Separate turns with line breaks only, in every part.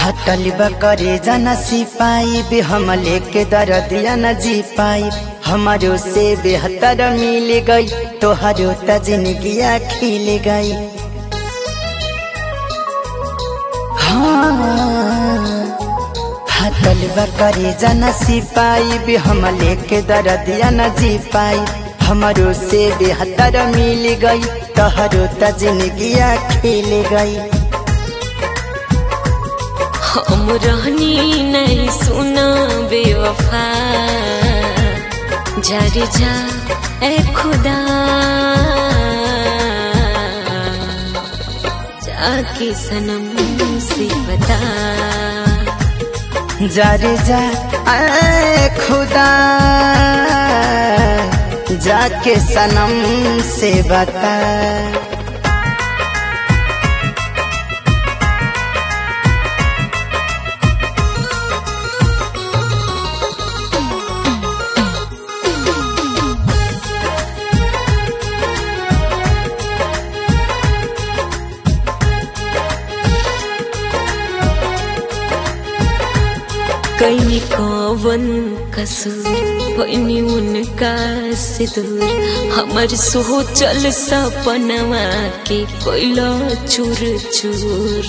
हटल बकरे जाना सिपाही भी हम लेके दर्दिया न जी पाई। हमारो से बेहतर मिल गई तोहरो त जिंदगिया खिल गई। हटल बकरे जाना सिपाही भी हम लेके दर्दिया न जी पाई। हमारो से बेहतर मिल गई तोहरो त जिंदगिया खिल गई।
हम रहनी नहीं सुना बेवफा जारी जा ए खुदा जाके सनम से बता
जारी जा ए खुदा जाके सनम से बता।
कहीं कौन कसूर होनी उनका से दूर हमर सोचल सपनवा के कोइला चूर चूर।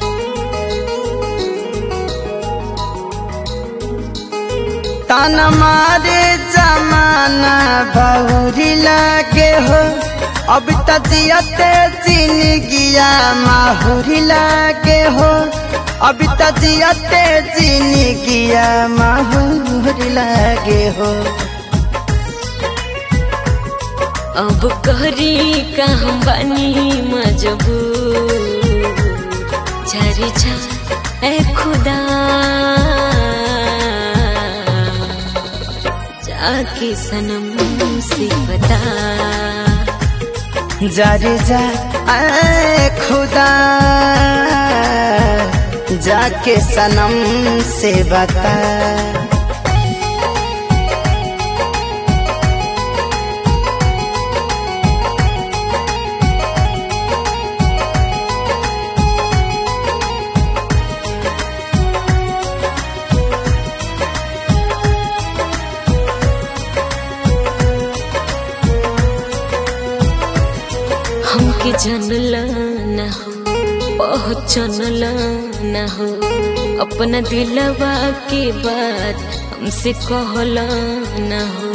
ताना मारे जमाना बहुरी लागे हो अब तजियते जिंदगिया माहुरी लागे हो अब तजियते जिंदगिया माहुरी लागे हो।
अब करी का हम बनी मजबूर जारी जा ए खुदा जाके सनम से बता
जारी जा ए खुदा जाके सनम से बता।
हमके जानला न हो पहचानला न हो अपना दिलवा के बात हमसे कहला न हो।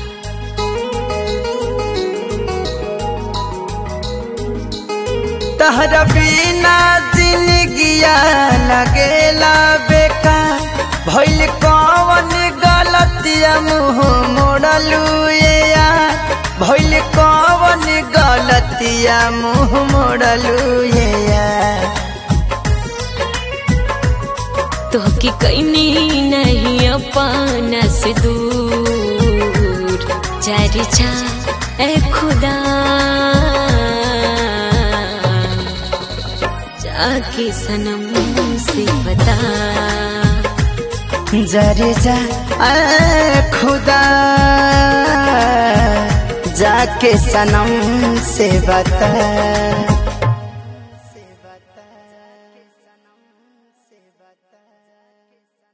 तहरा बिना जिंदगिया लगेला बेकार भइल कौन गलतिया मुँह मोड़लू यार भइल कौन गलतिया मुँह मोड़लू यार।
तो कि कहीं नहीं अपना से दूर जारी जा ए खुदा जाके सनम से बता
जारी जा ए खुदा जाके सनम से बता।